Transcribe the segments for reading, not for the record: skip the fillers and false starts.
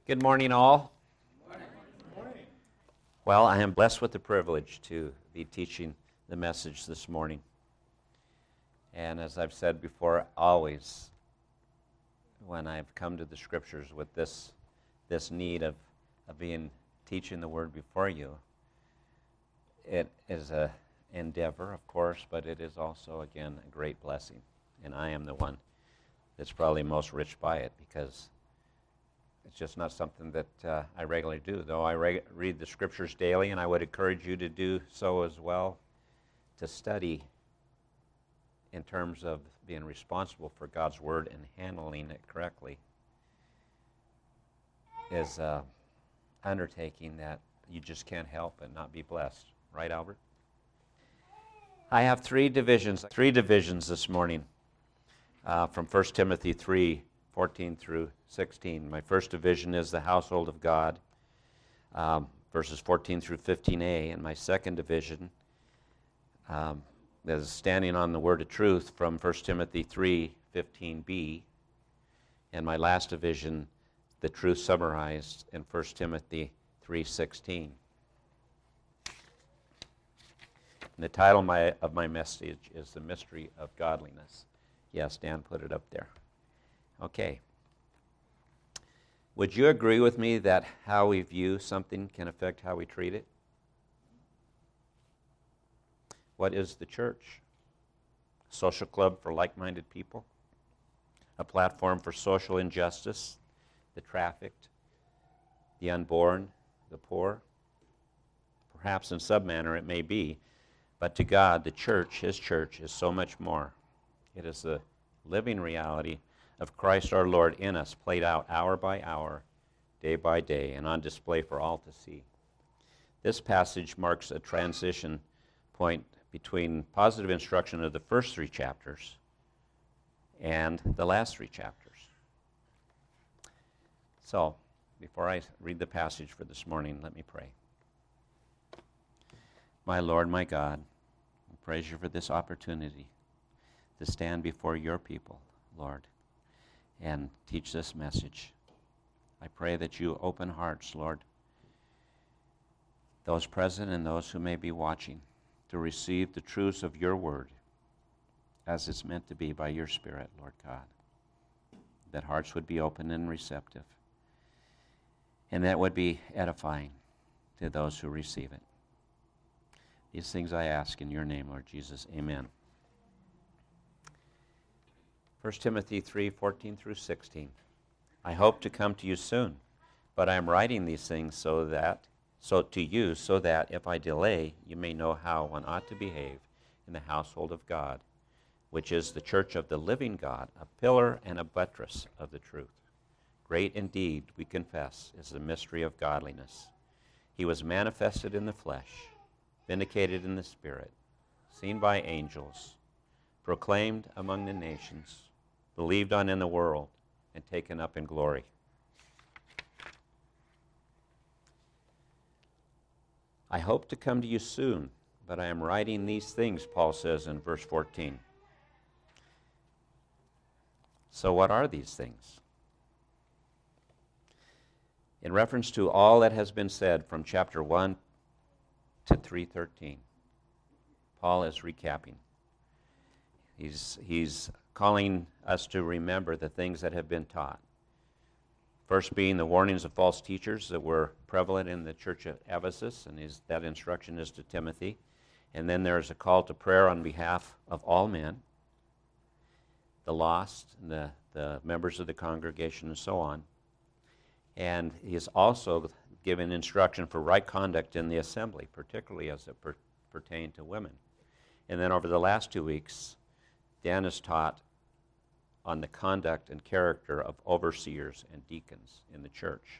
Good morning, all. Well, I am blessed with the privilege to be teaching the message this morning. And as I've said before, always when I've come to the Scriptures with this need of being teaching the Word before you, it is an endeavor, of course, but it is also, again, a great blessing. And I am the one that's probably most rich by it because it's just not something that I regularly do, though I read the Scriptures daily, and I would encourage you to do so as well, to study in terms of being responsible for God's Word and handling it correctly is an undertaking that you just can't help but not be blessed. Right, Albert? I have three divisions this morning from 1 Timothy 3:14 through 16. My first division is the household of God, verses 14 through 15a, and my second division is standing on the word of truth from 1 Timothy 3:15b, and my last division, the truth summarized in 1 Timothy 3:16. And the title of my message is The Mystery of Godliness. Yes, Dan put it up there. Okay. Would you agree with me that how we view something can affect how we treat it? What is the church? A social club for like-minded people? A platform for social injustice, the trafficked, the unborn, the poor? Perhaps in some manner it may be, but to God, the church, His church, is so much more. It is the living reality of Christ our Lord in us, played out hour by hour, day by day, and on display for all to see. This passage marks a transition point between positive instruction of the first three chapters and the last three chapters. So, before I read the passage for this morning, let me pray. My Lord, my God, I praise you for this opportunity to stand before your people, Lord, and teach this message. I pray that you open hearts, Lord, those present and those who may be watching, to receive the truths of your word as it's meant to be by your Spirit, Lord God. That hearts would be open and receptive, and that would be edifying to those who receive it. These things I ask in your name, Lord Jesus. Amen. 1 Timothy 3:14 through 16. I hope to come to you soon, but I am writing these things so that if I delay, you may know how one ought to behave in the household of God, which is the church of the living God, a pillar and a buttress of the truth. Great indeed, we confess, is the mystery of godliness. He was manifested in the flesh, vindicated in the Spirit, seen by angels, proclaimed among the nations, believed on in the world, and taken up in glory. I hope to come to you soon, but I am writing these things, Paul says in verse 14. So what are these things? In reference to all that has been said from chapter 1 to 3:13, Paul is recapping. He's calling us to remember the things that have been taught. First being the warnings of false teachers that were prevalent in the church of Ephesus, and that instruction is to Timothy. And then there's a call to prayer on behalf of all men, the lost, and the members of the congregation, and so on. And he's also given instruction for right conduct in the assembly, particularly as it pertained to women. And then over the last 2 weeks, Dan has taught on the conduct and character of overseers and deacons in the church.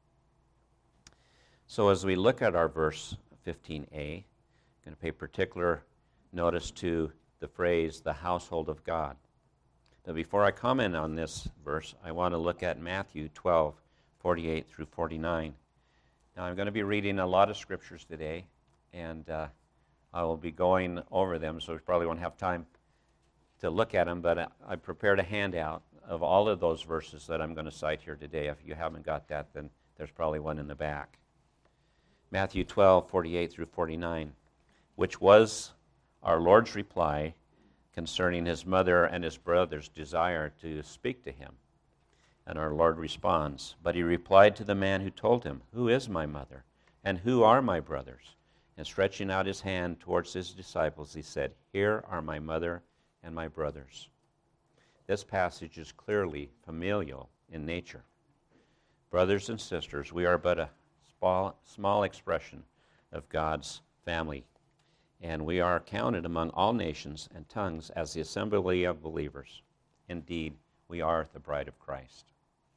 So as we look at our verse 15a, I'm going to pay particular notice to the phrase, the household of God. But before I comment on this verse, I want to look at Matthew 12:48 through 49. Now I'm going to be reading a lot of scriptures today, and I will be going over them, so we probably won't have time to look at them, but I prepared a handout of all of those verses that I'm going to cite here today. If you haven't got that, then there's probably one in the back. Matthew 12:48 through 49, which was our Lord's reply concerning his mother and his brother's desire to speak to him. And our Lord responds, "But he replied to the man who told him, 'Who is my mother, and who are my brothers?' And stretching out his hand towards his disciples, he said, 'Here are my mother and my brothers.'" This passage is clearly familial in nature. Brothers and sisters, we are but a small expression of God's family, and we are counted among all nations and tongues as the assembly of believers. Indeed, we are the bride of Christ.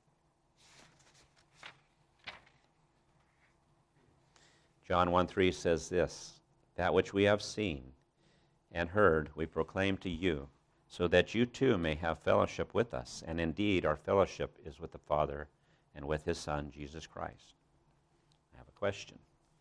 John 1:3 says this, "That which we have seen and heard we proclaim to you, so that you too may have fellowship with us. And indeed, our fellowship is with the Father and with his Son, Jesus Christ." I have a question.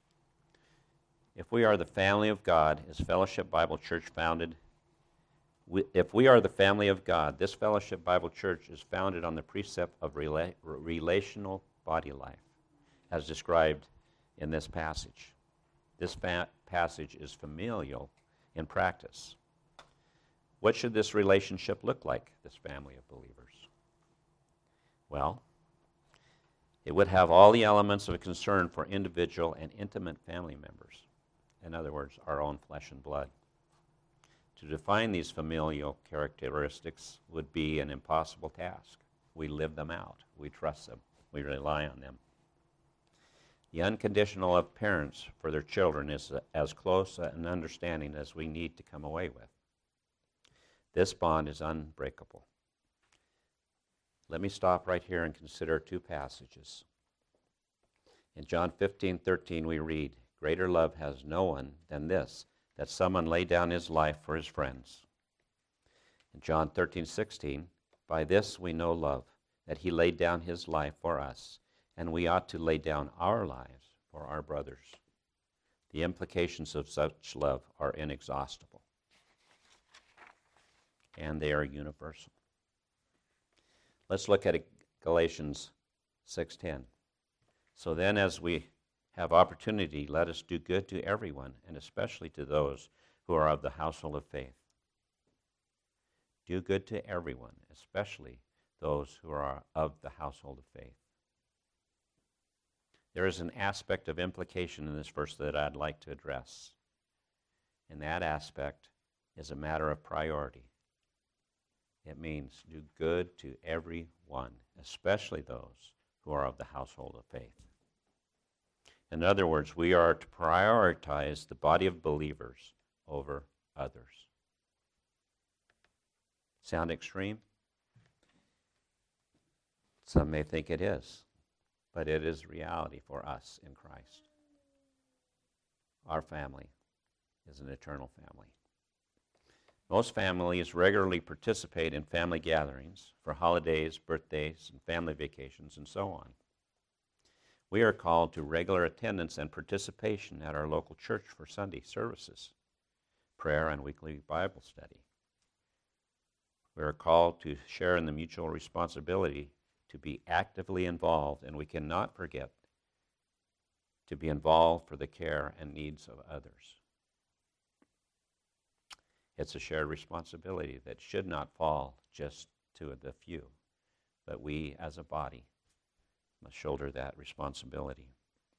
If we are the family of God, is Fellowship Bible Church founded? If we are the family of God, this Fellowship Bible Church is founded on the precept of relational body life, as described in this passage. This passage is familial in practice. What should this relationship look like, this family of believers? Well, it would have all the elements of a concern for individual and intimate family members. In other words, our own flesh and blood. To define these familial characteristics would be an impossible task. We live them out. We trust them. We rely on them. The unconditional love of parents for their children is as close an understanding as we need to come away with. This bond is unbreakable. Let me stop right here and consider two passages. In John 15:13 we read, "Greater love has no one than this, that someone lay down his life for his friends." In John 13:16, "By this we know love, that he laid down his life for us, and we ought to lay down our lives for our brothers." The implications of such love are inexhaustible, and they are universal. Let's look at Galatians 6:10. "So then, as we have opportunity, let us do good to everyone, and especially to those who are of the household of faith." Do good to everyone, especially those who are of the household of faith. There is an aspect of implication in this verse that I'd like to address, and that aspect is a matter of priority. It means do good to everyone, especially those who are of the household of faith. In other words, we are to prioritize the body of believers over others. Sound extreme? Some may think it is, but it is reality for us in Christ. Our family is an eternal family. Most families regularly participate in family gatherings for holidays, birthdays, and family vacations, and so on. We are called to regular attendance and participation at our local church for Sunday services, prayer, and weekly Bible study. We are called to share in the mutual responsibility to be actively involved, and we cannot forget to be involved for the care and needs of others. It's a shared responsibility that should not fall just to the few, but we as a body must shoulder that responsibility.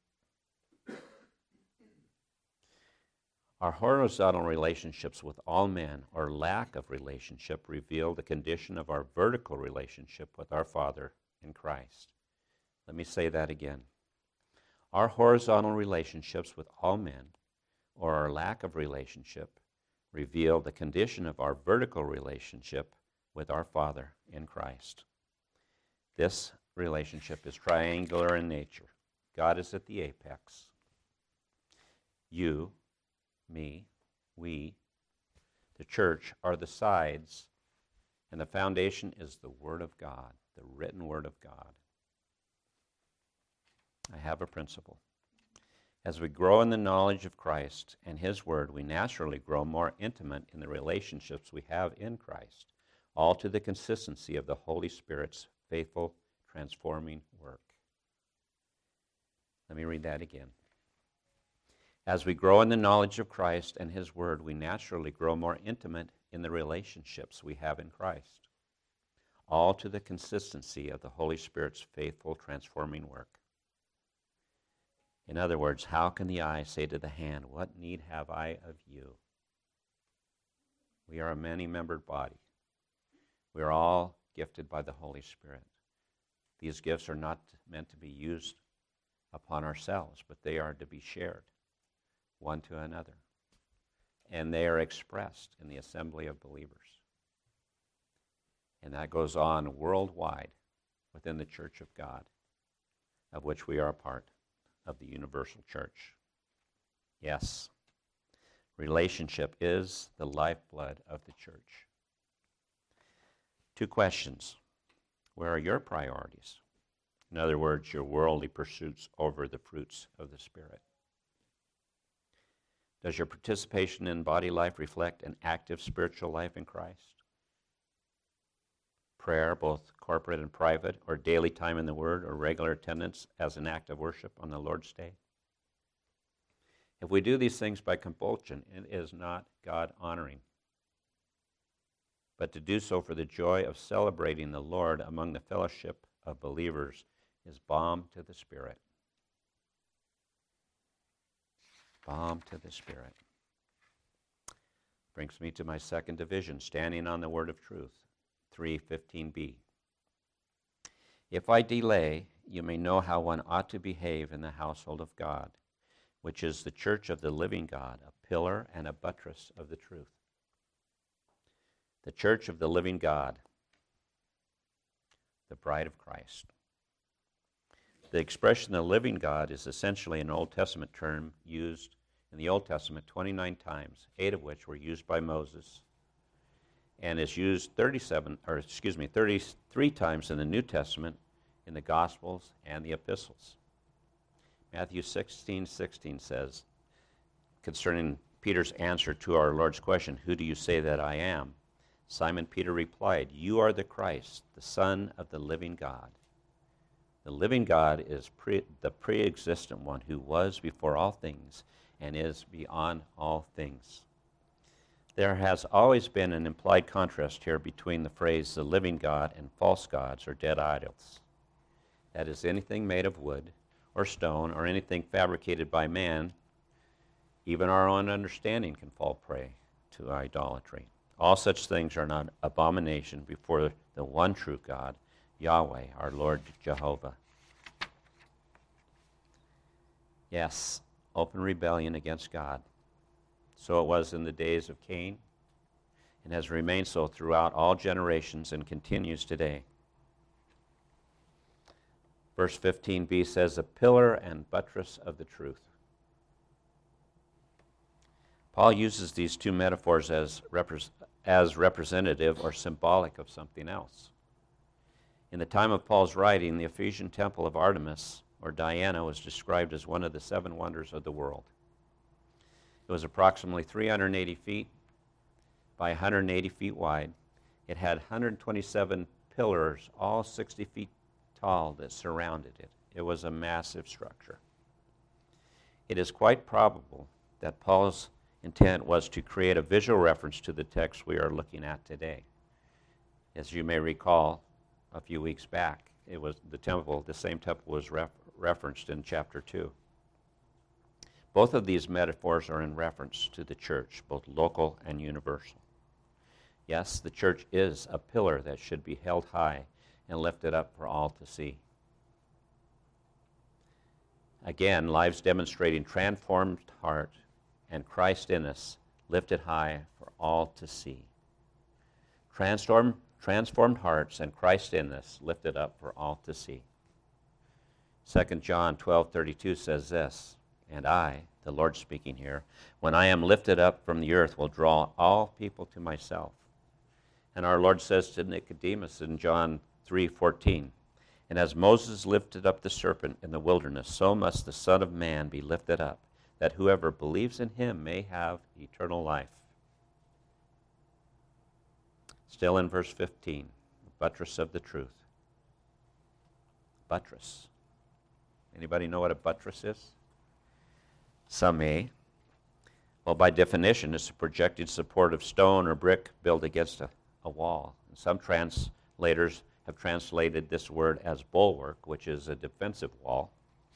Our horizontal relationships with all men, or lack of relationship, reveal the condition of our vertical relationship with our Father in Christ. Let me say that again. Our horizontal relationships with all men, or our lack of relationship, reveal the condition of our vertical relationship with our Father in Christ. This relationship is triangular in nature. God is at the apex. You, me, we, the church, are the sides, and the foundation is the Word of God, the written Word of God. I have a principle. As we grow in the knowledge of Christ and His Word, we naturally grow more intimate in the relationships we have in Christ. all to the consistency of the Holy Spirit's faithful, transforming work. Let me read that again. As we grow in the knowledge of Christ and His Word, we naturally grow more intimate in the relationships we have in Christ, all to the consistency of the Holy Spirit's faithful, transforming work. In other words, how can the eye say to the hand, "What need have I of you?" We are a many-membered body. We are all gifted by the Holy Spirit. These gifts are not meant to be used upon ourselves, but they are to be shared one to another. And they are expressed in the assembly of believers. And that goes on worldwide within the Church of God, of which we are a part of the universal church. Yes, relationship is the lifeblood of the church. 2 questions. Where are your priorities? In other words, your worldly pursuits over the fruits of the Spirit. Does your participation in body life reflect an active spiritual life in Christ? Prayer, both corporate and private, or daily time in the Word, or regular attendance as an act of worship on the Lord's Day? If we do these things by compulsion, it is not God-honoring. But to do so for the joy of celebrating the Lord among the fellowship of believers is balm to the Spirit. Balm to the Spirit. Brings me to my second division, standing on the word of truth, 3:15b. If I delay, you may know how one ought to behave in the household of God, which is the church of the living God, a pillar and a buttress of the truth. The church of the living God, the bride of Christ. The expression the living God is essentially an Old Testament term used in the Old Testament 29 times, 8 of which were used by Moses, and is used 33 times in the New Testament in the Gospels and the Epistles. Matthew 16:16 says, concerning Peter's answer to our Lord's question, "Who do you say that I am?" Simon Peter replied, "You are the Christ, the Son of the living God." The living God is the pre-existent one who was before all things and is beyond all things. There has always been an implied contrast here between the phrase the living God and false gods or dead idols. That is, anything made of wood or stone or anything fabricated by man. Even our own understanding can fall prey to idolatry. All such things are not abomination before the one true God, Yahweh, our Lord Jehovah. Yes, open rebellion against God. So it was in the days of Cain, and has remained so throughout all generations and continues today. Verse 15b says, "A pillar and buttress of the truth." Paul uses these two metaphors as representative or symbolic of something else. In the time of Paul's writing, the Ephesian temple of Artemis, or Diana, was described as one of the 7 wonders of the world. It was approximately 380 feet by 180 feet wide. It had 127 pillars, all 60 feet tall, that surrounded it. It was a massive structure. It is quite probable that Paul's intent was to create a visual reference to the text we are looking at today. As you may recall, a few weeks back, it was the same temple was referenced in chapter 2. Both of these metaphors are in reference to the church, both local and universal. Yes, the church is a pillar that should be held high and lifted up for all to see. Again, lives demonstrating transformed heart and Christ in us, lifted high for all to see. Transformed hearts and Christ in us, lifted up for all to see. 2 John 12:32 says this, "And I," the Lord speaking here, "when I am lifted up from the earth, will draw all people to myself." And our Lord says to Nicodemus in John 3:14, "And as Moses lifted up the serpent in the wilderness, so must the Son of Man be lifted up, that whoever believes in him may have eternal life." Still in verse 15, the buttress of the truth. Buttress. Anybody know what a buttress is? Some may. Well, by definition, it's a projected support of stone or brick built against a wall. And some translators have translated this word as bulwark, which is a defensive wall.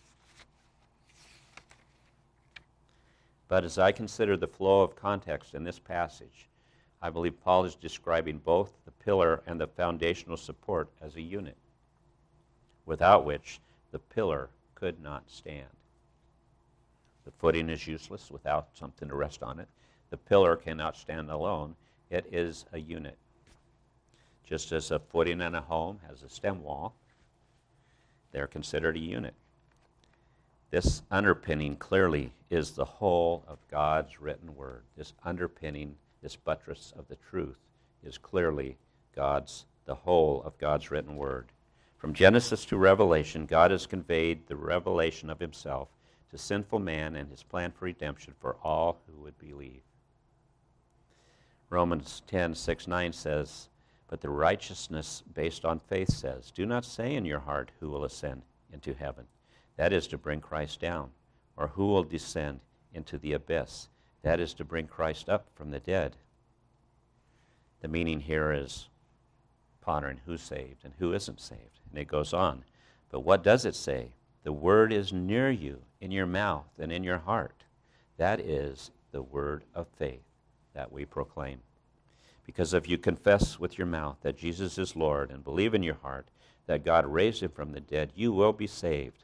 But as I consider the flow of context in this passage, I believe Paul is describing both the pillar and the foundational support as a unit, without which the pillar could not stand. The footing is useless without something to rest on it. The pillar cannot stand alone. It is a unit. Just as a footing in a home has a stem wall, they're considered a unit. This underpinning clearly is the whole of God's written word. This underpinning, this buttress of the truth, is clearly the whole of God's written word. From Genesis to Revelation, God has conveyed the revelation of himself to sinful man and his plan for redemption for all who would believe. Romans 10:6-9 says, "But the righteousness based on faith says, do not say in your heart, who will ascend into heaven? That is to bring Christ down. Or who will descend into the abyss? That is to bring Christ up from the dead." The meaning here is pondering who's saved and who isn't saved. And it goes on. But what does it say? The word is near you, in your mouth and in your heart. That is the word of faith that we proclaim. Because if you confess with your mouth that Jesus is Lord and believe in your heart that God raised him from the dead, you will be saved.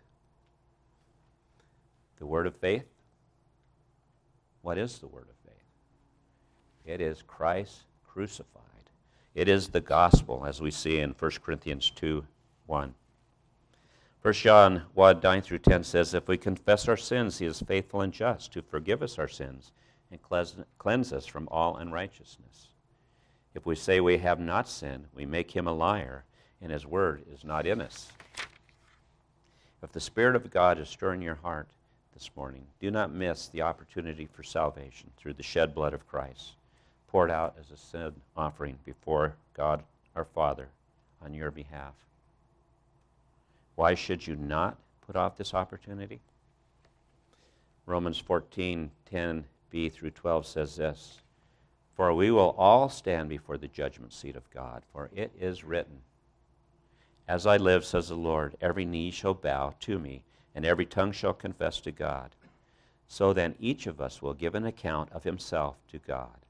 The word of faith? What is the word of faith? It is Christ crucified. It is the gospel, as we see in 1 Corinthians 2:1. 1 John 1:9-10 says, "If we confess our sins, he is faithful and just to forgive us our sins and cleanse us from all unrighteousness. If we say we have not sinned, we make him a liar, and his word is not in us." If the Spirit of God is stirring your heart this morning, do not miss the opportunity for salvation through the shed blood of Christ, poured out as a sin offering before God our Father on your behalf. Why should you not put off this opportunity? Romans 14:10b-12 says this, "For we will all stand before the judgment seat of God, for it is written, As I live, says the Lord, every knee shall bow to me, and every tongue shall confess to God. So then each of us will give an account of himself to God."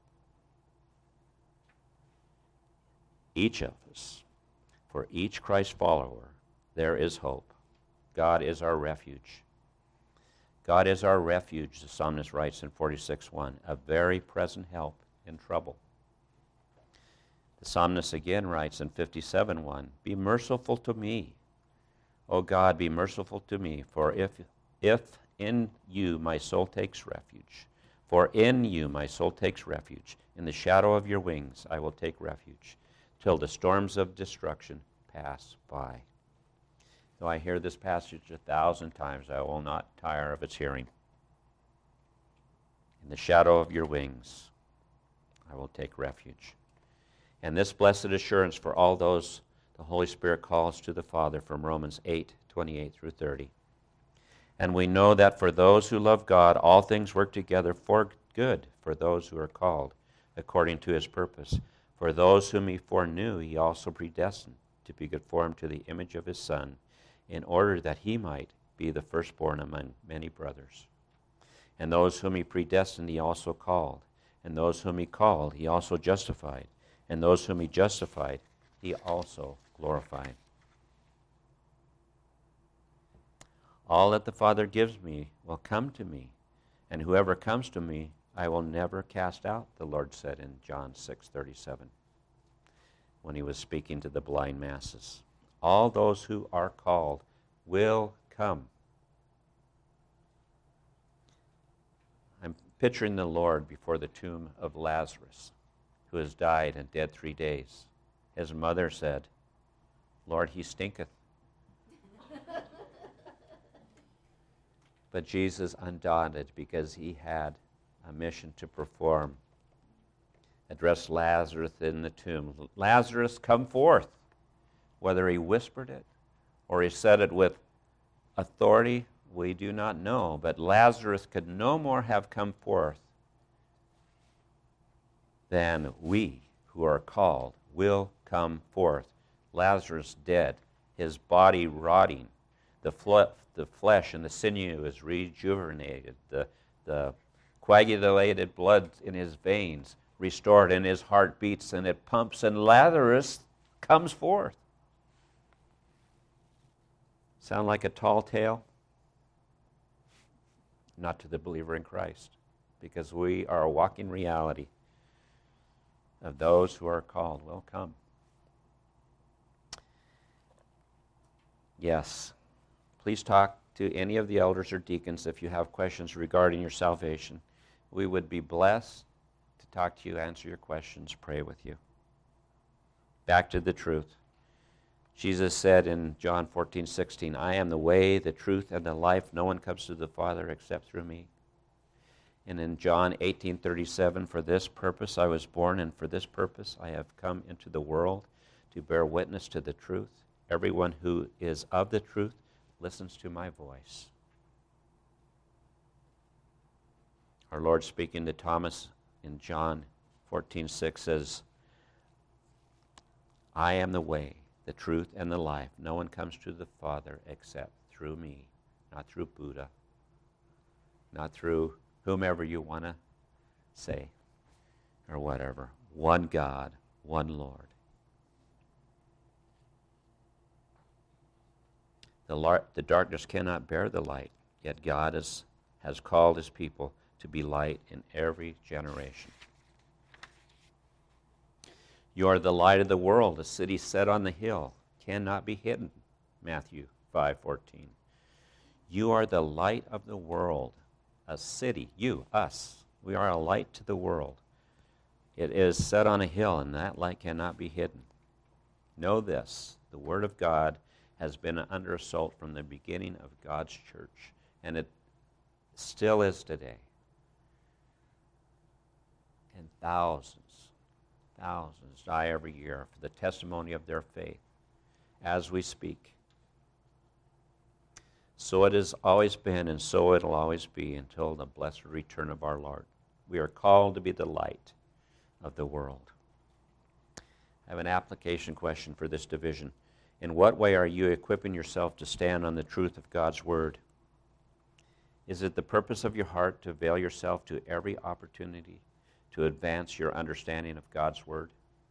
Each of us. For each Christ follower, there is hope. God is our refuge. God is our refuge, the psalmist writes in 46:1, a very present help in trouble. The psalmist again writes in 57:1, "Be merciful to me, O God, be merciful to me, for if in you my soul takes refuge, in the shadow of your wings I will take refuge, till the storms of destruction pass by." Though I hear this passage 1,000 times, I will not tire of its hearing. In the shadow of your wings I will take refuge. And this blessed assurance for all those the Holy Spirit calls to the Father, from Romans 8:28-30. "And we know that for those who love God, all things work together for good, for those who are called according to his purpose. For those whom he foreknew, he also predestined to be conformed to the image of his Son, in order that he might be the firstborn among many brothers. And those whom he predestined, he also called. And those whom he called, he also justified. And those whom he justified, he also glorified. All that the Father gives me will come to me, and whoever comes to me, I will never cast out," the Lord said in John 6:37, when he was speaking to the blind masses. All those who are called will come. I'm picturing the Lord before the tomb of Lazarus, who has died and dead 3 days. His mother said, "Lord, he stinketh." But Jesus undaunted, because he had a mission to perform addressed Lazarus in the tomb. Lazarus, come forth. Whether he whispered it or he said it with authority, we do not know. But Lazarus could no more have come forth than we who are called will come forth. Lazarus dead, his body rotting, the flesh and the sinew is rejuvenated, the coagulated blood in his veins restored, and his heart beats and it pumps, and Lazarus comes forth. Sound like a tall tale? Not to the believer in Christ, because we are a walking reality of those who are called will come. Yes, please talk to any of the elders or deacons if you have questions regarding your salvation. We would be blessed to talk to you, answer your questions, pray with you. Back to the truth. Jesus said in John 14:16, I am the way, the truth, and the life. No one comes to the Father except through me. And in John 18:37, for this purpose I was born, and for this purpose I have come into the world, to bear witness to the truth. Everyone who is of the truth listens to my voice. Our Lord speaking to Thomas in John 14:6 says, I am the way, the truth, and the life. No one comes to the Father except through me, not through Buddha, not through whomever you want to say, or whatever. One God, one Lord. The darkness cannot bear the light, yet God has called his people to be light in every generation. You are the light of the world. A city set on the hill cannot be hidden. Matthew 5:14. You are the light of the world. A city, you, us, we are a light to the world. It is set on a hill, and that light cannot be hidden. Know this, the Word of God has been under assault from the beginning of God's church, and it still is today. And thousands die every year for the testimony of their faith as we speak. So it has always been, and so it will always be until the blessed return of our Lord. We are called to be the light of the world. I have an application question for this division. In what way are you equipping yourself to stand on the truth of God's Word? Is it the purpose of your heart to avail yourself to every opportunity to advance your understanding of God's Word?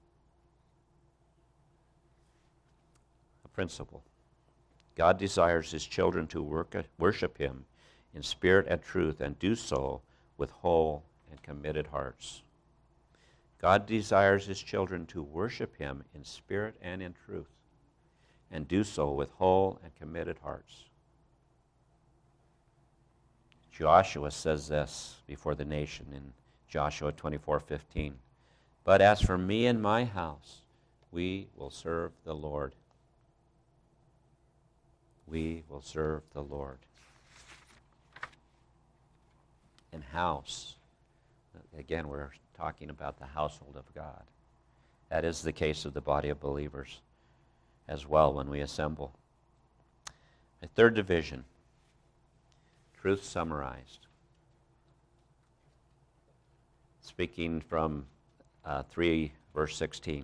A principle. God desires his children to worship him in spirit and truth, and do so with whole and committed hearts. God desires his children to worship him in spirit and in truth, and do so with whole and committed hearts. Joshua says this before the nation in Joshua 24:15. But as for me and my house, we will serve the Lord. We will serve the Lord. And house, again, we're talking about the household of God. That is the case of the body of believers as well when we assemble. A third division, truth summarized. Speaking from 3 verse 16.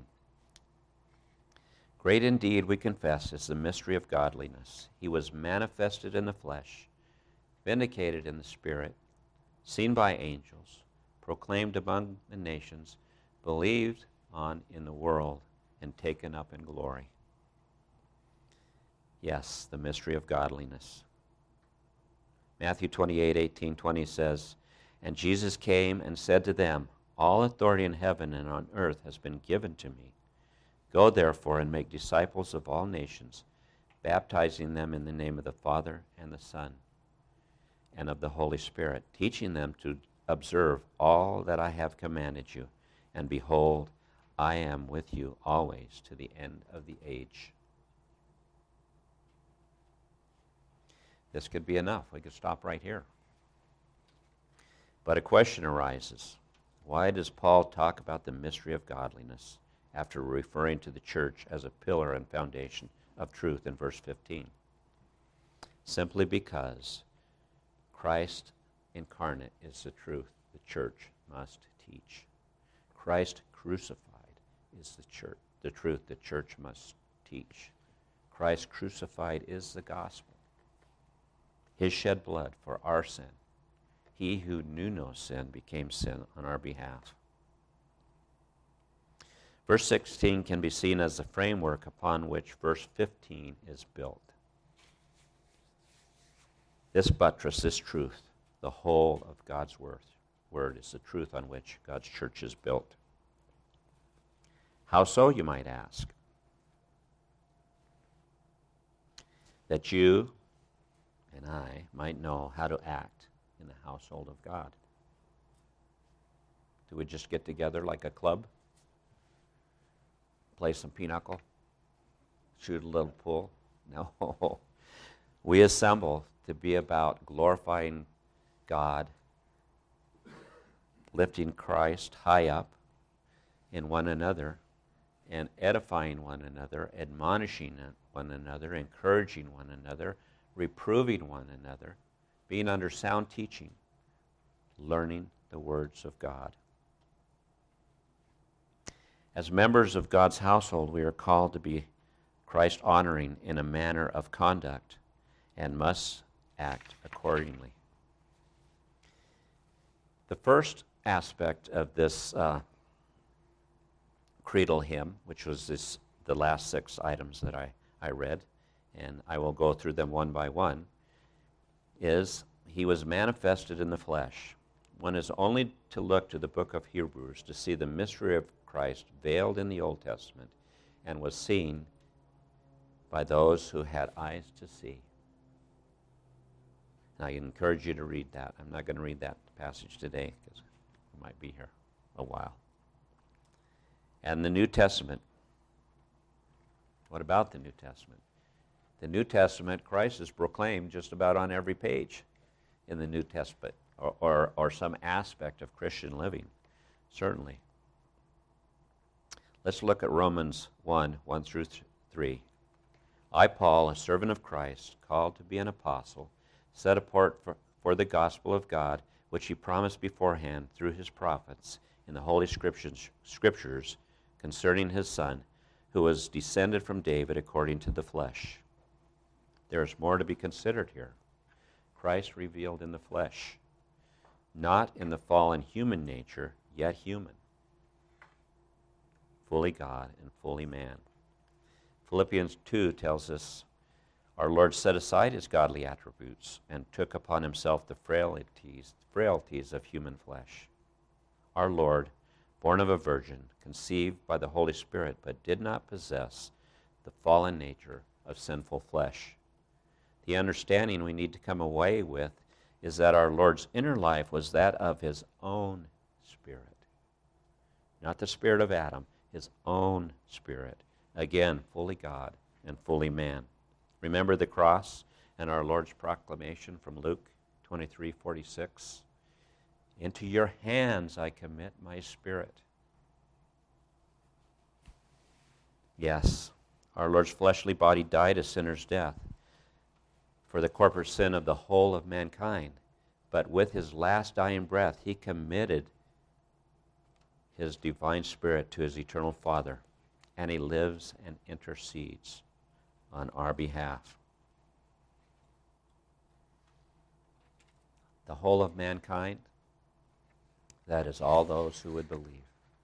Great indeed, we confess, is the mystery of godliness. He was manifested in the flesh, vindicated in the spirit, seen by angels, proclaimed among the nations, believed on in the world, and taken up in glory. Yes, the mystery of godliness. Matthew 28:18-20 says, And Jesus came and said to them, All authority in heaven and on earth has been given to me. Go therefore and make disciples of all nations, baptizing them in the name of the Father and the Son and of the Holy Spirit, teaching them to observe all that I have commanded you. And behold, I am with you always to the end of the age. This could be enough. We could stop right here. But a question arises. Why does Paul talk about the mystery of godliness after referring to the church as a pillar and foundation of truth in verse 15? Simply because Christ incarnate is the truth the church must teach. Christ crucified is the truth the church must teach. Christ crucified is the gospel. His shed blood for our sin. He who knew no sin became sin on our behalf. Verse 16 can be seen as the framework upon which verse 15 is built. This buttress, this truth, the whole of God's word is the truth on which God's church is built. How so, you might ask? That you and I might know how to act in the household of God. Do we just get together like a club? Play some pinochle? Shoot a little pool? No. We assemble to be about glorifying God, lifting Christ high up in one another, and edifying one another, admonishing one another, encouraging one another, reproving one another, being under sound teaching, learning the words of God. As members of God's household, we are called to be Christ-honoring in a manner of conduct and must act accordingly. The first aspect of this creedal hymn, which was the last 6 items that I read, and I will go through them one by one, is he was manifested in the flesh. One is only to look to the book of Hebrews to see the mystery of Christ veiled in the Old Testament and was seen by those who had eyes to see. And I encourage you to read that. I'm not going to read that passage today because we might be here a while. And the New Testament. What about the New Testament? The New Testament, Christ is proclaimed just about on every page in the New Testament, or some aspect of Christian living, certainly. Let's look at Romans 1 through 3. I, Paul, a servant of Christ, called to be an apostle, set apart for the gospel of God, which he promised beforehand through his prophets in the Holy Scriptures concerning his Son, who was descended from David according to the flesh. There is more to be considered here. Christ revealed in the flesh, not in the fallen human nature, yet human, fully God and fully man. Philippians 2 tells us, our Lord set aside his godly attributes and took upon himself the frailties of human flesh. Our Lord, born of a virgin, conceived by the Holy Spirit, but did not possess the fallen nature of sinful flesh. The understanding we need to come away with is that our Lord's inner life was that of his own spirit. Not the spirit of Adam, his own spirit. Again, fully God and fully man. Remember the cross and our Lord's proclamation from Luke 23:46. Into your hands I commit my spirit. Yes, our Lord's fleshly body died a sinner's death for the corporate sin of the whole of mankind. But with his last dying breath, he committed his divine spirit to his eternal Father, and he lives and intercedes on our behalf. The whole of mankind, that is all those who would believe.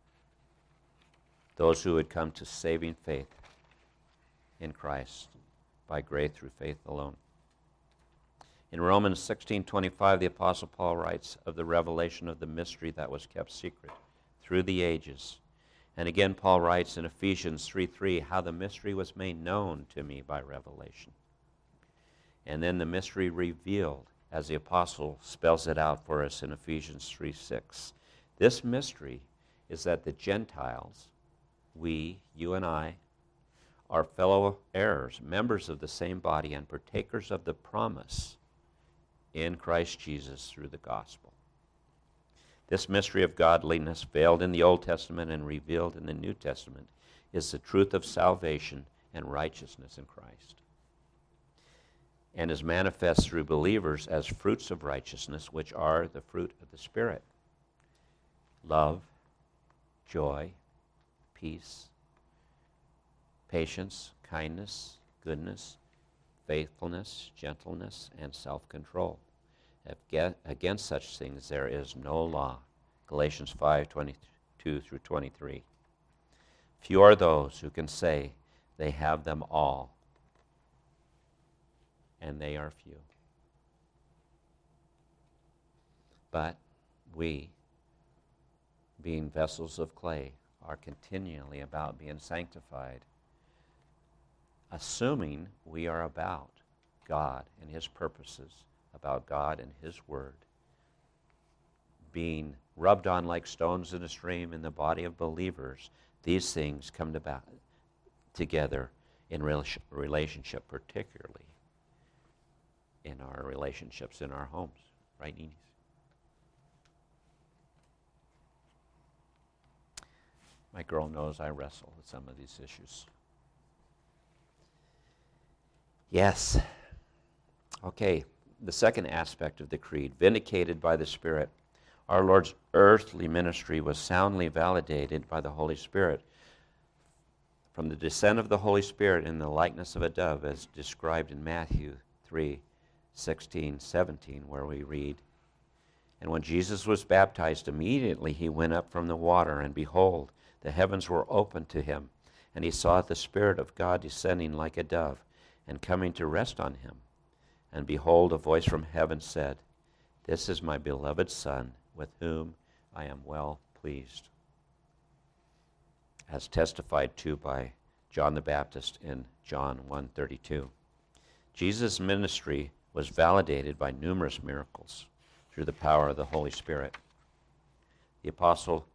Those who would come to saving faith in Christ by grace through faith alone. In Romans 16:25, the Apostle Paul writes of the revelation of the mystery that was kept secret through the ages. And again, Paul writes in Ephesians 3:3, how the mystery was made known to me by revelation. And then the mystery revealed, as the Apostle spells it out for us in Ephesians 3:6. This mystery is that the Gentiles, we, you and I, are fellow heirs, members of the same body, and partakers of the promise in Christ Jesus through the gospel. This mystery of godliness, veiled in the Old Testament and revealed in the New Testament, is the truth of salvation and righteousness in Christ, and is manifest through believers as fruits of righteousness, which are the fruit of the Spirit: love, joy, peace, patience, kindness, goodness, faithfulness, gentleness, and self-control. Against such things there is no law. Galatians 5:22 through 23. Few are those who can say they have them all, and they are few. But we, being vessels of clay, are continually about being sanctified, assuming we are about God and His purposes, about God and His Word, being rubbed on like stones in a stream in the body of believers. These things come together in relationship, particularly in our relationships in our homes. Right, Nene? My girl knows I wrestle with some of these issues. Yes. Okay, the second aspect of the creed, vindicated by the Spirit. Our Lord's earthly ministry was soundly validated by the Holy Spirit. From the descent of the Holy Spirit in the likeness of a dove, as described in Matthew 3:16-17, where we read, "And when Jesus was baptized, immediately he went up from the water, and behold, the heavens were opened to him, and he saw the Spirit of God descending like a dove, and coming to rest on him. And behold, a voice from heaven said, 'This is my beloved Son, with whom I am well pleased,' as testified to by John the Baptist in John 1:32. Jesus' ministry was validated by numerous miracles through the power of the Holy Spirit. The Apostle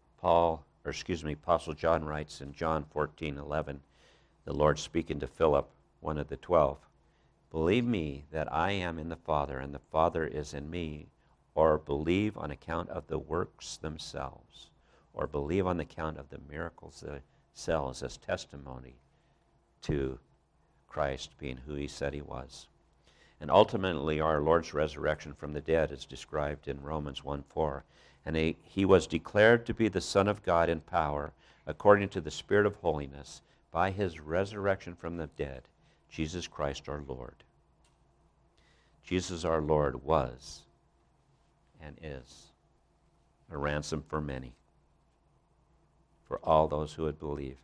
John writes in John 14:11, the Lord speaking to Philip, one of the 12, "Believe me that I am in the Father, and the Father is in me, or believe on account of the works themselves, or believe on account of the miracles themselves as testimony to Christ being who he said he was." And ultimately, our Lord's resurrection from the dead is described in Romans 1:4. And he was declared to be the Son of God in power, according to the Spirit of holiness, by his resurrection from the dead, Jesus Christ our Lord. Jesus our Lord was and is a ransom for many, for all those who would believe.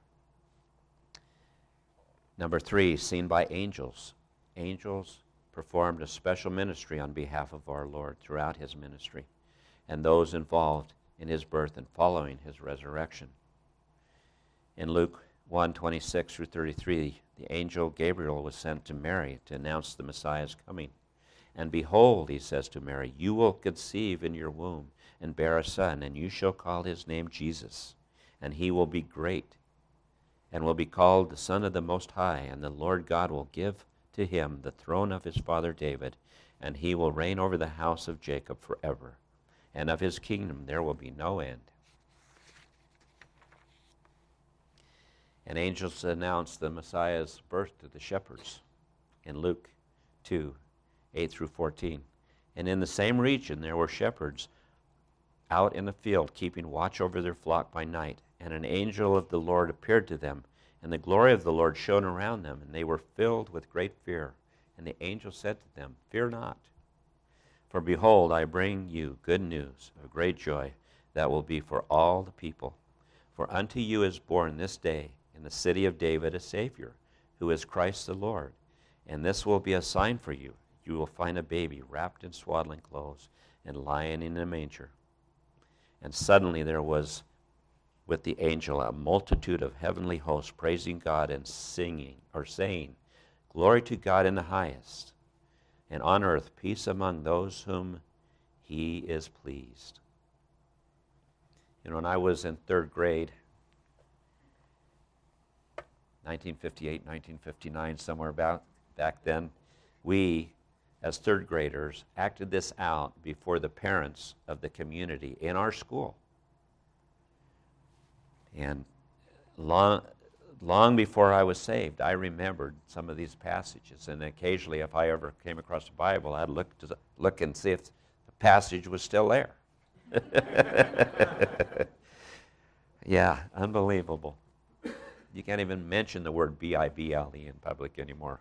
Number 3, seen by angels. Angels performed a special ministry on behalf of our Lord throughout his ministry, and those involved in his birth and following his resurrection. In Luke 1:26 through 33, the angel Gabriel was sent to Mary to announce the Messiah's coming. "And behold," he says to Mary, "you will conceive in your womb and bear a son, and you shall call his name Jesus. And he will be great, and will be called the Son of the Most High, and the Lord God will give to him the throne of his father David, and he will reign over the house of Jacob forever. And of his kingdom there will be no end." And angels announced the Messiah's birth to the shepherds in Luke 2:8 through 14. "And in the same region there were shepherds out in the field, keeping watch over their flock by night. And an angel of the Lord appeared to them, and the glory of the Lord shone around them, and they were filled with great fear. And the angel said to them, 'Fear not, for behold, I bring you good news of great joy that will be for all the people. For unto you is born this day in the city of David a Savior, who is Christ the Lord. And this will be a sign for you. You will find a baby wrapped in swaddling clothes and lying in a manger.' And suddenly there was with the angel a multitude of heavenly hosts praising God and saying, 'Glory to God in the highest, and on earth peace among those whom he is pleased.'" You know, when I was in third grade, 1958, 1959, somewhere about back then, we as third graders, acted this out before the parents of the community in our school. And long before I was saved, I remembered some of these passages. And occasionally, if I ever came across the Bible, I'd look and see if the passage was still there. Yeah, unbelievable. You can't even mention the word Bible in public anymore.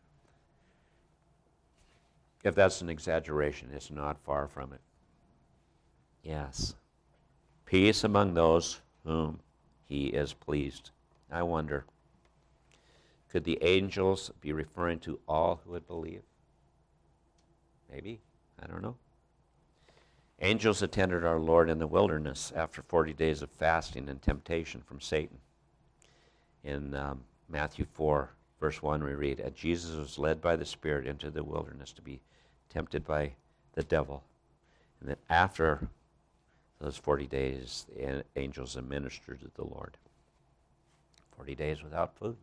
If that's an exaggeration, it's not far from it. Yes. Peace among those whom he is pleased. I wonder, could the angels be referring to all who would believe? Maybe. I don't know. Angels attended our Lord in the wilderness after 40 days of fasting and temptation from Satan. In Matthew 4, verse 1, we read, "And Jesus was led by the Spirit into the wilderness to be tempted by the devil." And then after those 40 days, the angels ministered to the Lord. 40 days without food.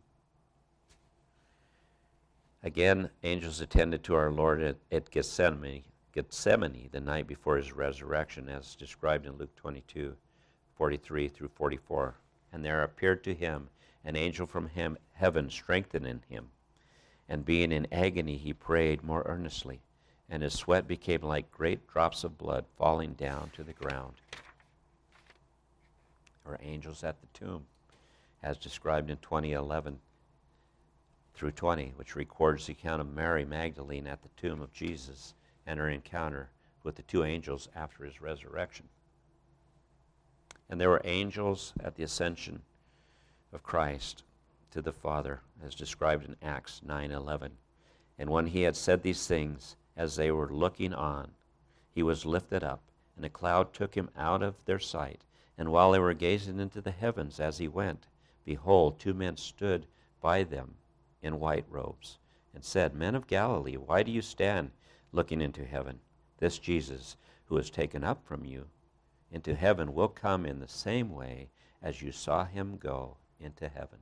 Again, angels attended to our Lord at Gethsemane the night before his resurrection, as described in Luke 22, 43 through 44. And there appeared to him an angel from heaven, strengthening him. And being in agony, he prayed more earnestly, and his sweat became like great drops of blood falling down to the ground. There were angels at the tomb, as described in 20:11 through 20, which records the account of Mary Magdalene at the tomb of Jesus and her encounter with the two angels after his resurrection. And there were angels at the ascension of Christ to the Father, as described in Acts 9:11. And when he had said these things, as they were looking on, he was lifted up, and a cloud took him out of their sight. And while they were gazing into the heavens as he went, behold, two men stood by them in white robes, and said, "Men of Galilee, why do you stand looking into heaven? This Jesus, who is taken up from you into heaven, will come in the same way as you saw him go into heaven."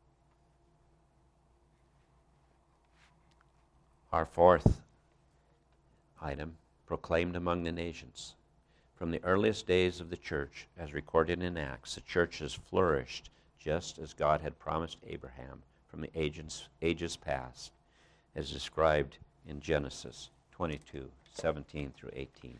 Our fourth item, proclaimed among the nations. From the earliest days of the church, as recorded in Acts, the church has flourished just as God had promised Abraham from the ages past, as described in Genesis 22, 17 through 18.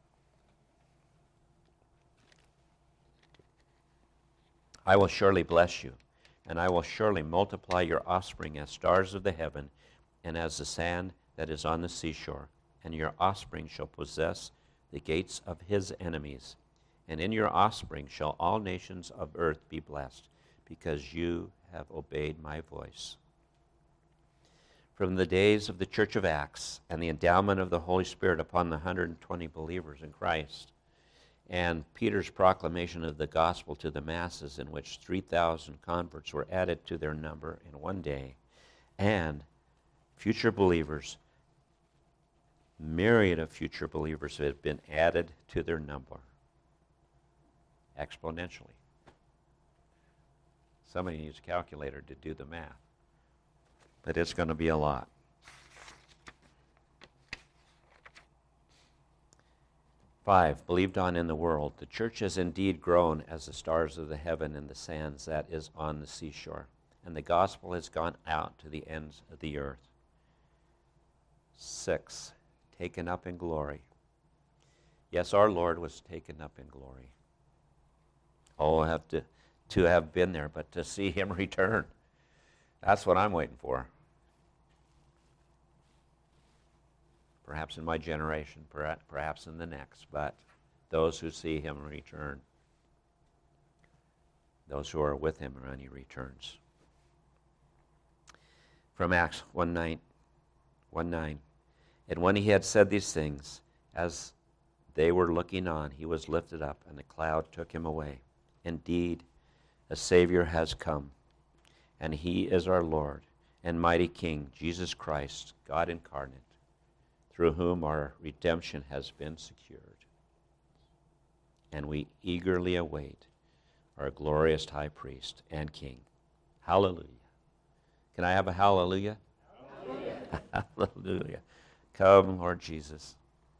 "I will surely bless you, and I will surely multiply your offspring as stars of the heaven and as the sand that is on the seashore. And your offspring shall possess the gates of his enemies. And in your offspring shall all nations of earth be blessed, because you have obeyed my voice." From the days of the Church of Acts and the endowment of the Holy Spirit upon the 120 believers in Christ, and Peter's proclamation of the gospel to the masses, in which 3,000 converts were added to their number in one day, and future believers, myriad of future believers have been added to their number exponentially. Somebody needs a calculator to do the math, but it's going to be a lot. 5, believed on in the world. The church has indeed grown as the stars of the heaven and the sands that is on the seashore, and the gospel has gone out to the ends of the earth. 6, taken up in glory. Yes, our Lord was taken up in glory. Oh, I have to have been there, but to see him return, that's what I'm waiting for. Perhaps in my generation, perhaps in the next, but those who see him return, those who are with him when he returns. From Acts 1:9. "And when he had said these things, as they were looking on, he was lifted up, and the cloud took him away. Indeed, a Savior has come, and he is our Lord and mighty King, Jesus Christ, God incarnate, through whom our redemption has been secured. And we eagerly await our glorious high priest and King." Hallelujah. Can I have a hallelujah? Hallelujah. Hallelujah. Come, Lord Jesus.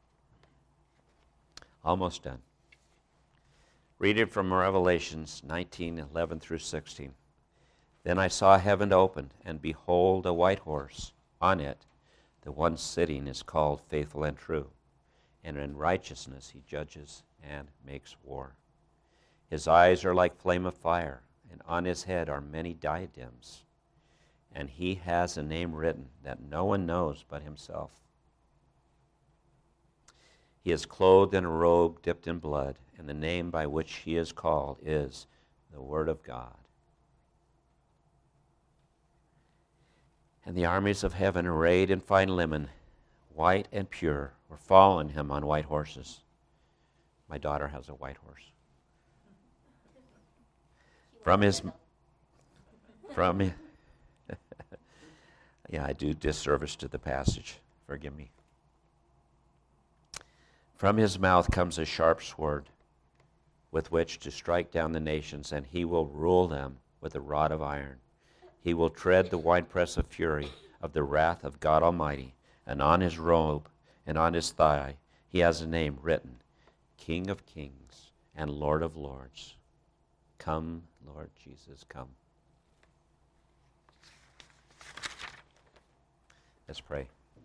Almost done. Reading from Revelations 19:11 through 16. Then I saw heaven opened, and behold, a white horse. On it, the one sitting is called Faithful and True, and in righteousness he judges and makes war. His eyes are like flame of fire, and on his head are many diadems. And he has a name written that no one knows but himself. He is clothed in a robe dipped in blood, and the name by which he is called is the Word of God. And the armies of heaven, arrayed in fine linen, white and pure, were following him on white horses. My daughter has a white horse. Yeah, I do disservice to the passage. Forgive me. From his mouth comes a sharp sword with which to strike down the nations, and he will rule them with a rod of iron. He will tread the winepress of fury of the wrath of God Almighty, and on his robe and on his thigh he has a name written, King of Kings and Lord of Lords. Come, Lord Jesus, come. Let's pray.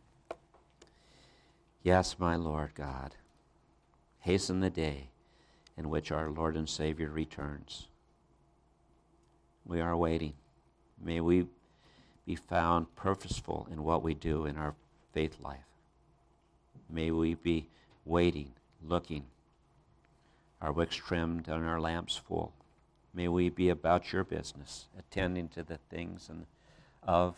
Yes, my Lord God, hasten the day in which our Lord and Savior returns. We are waiting. May we be found purposeful in what we do in our faith life. May we be waiting, looking, our wicks trimmed and our lamps full. May we be about your business, attending to the things of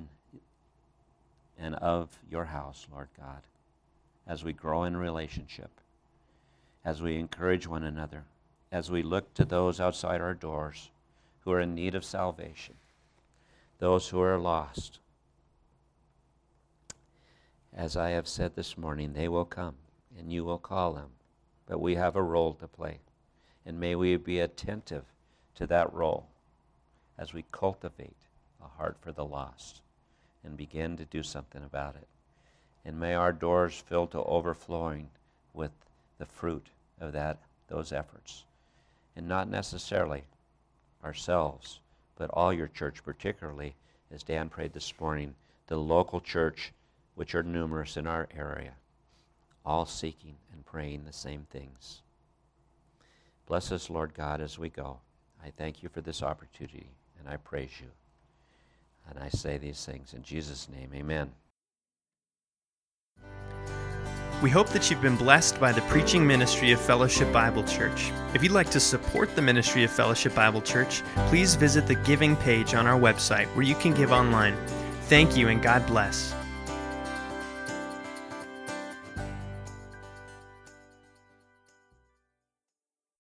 your house, Lord God, as we grow in relationship, as we encourage one another, as we look to those outside our doors who are in need of salvation, those who are lost. As I have said this morning, they will come and you will call them, but we have a role to play. And may we be attentive to that role as we cultivate a heart for the lost and begin to do something about it. And may our doors fill to overflowing with the fruit of those efforts. And not necessarily ourselves, but all your church, particularly, as Dan prayed this morning, the local church, which are numerous in our area, all seeking and praying the same things. Bless us, Lord God, as we go. I thank you for this opportunity, and I praise you. And I say these things in Jesus' name, amen. We hope that you've been blessed by the preaching ministry of Fellowship Bible Church. If you'd like to support the ministry of Fellowship Bible Church, please visit the giving page on our website where you can give online. Thank you and God bless.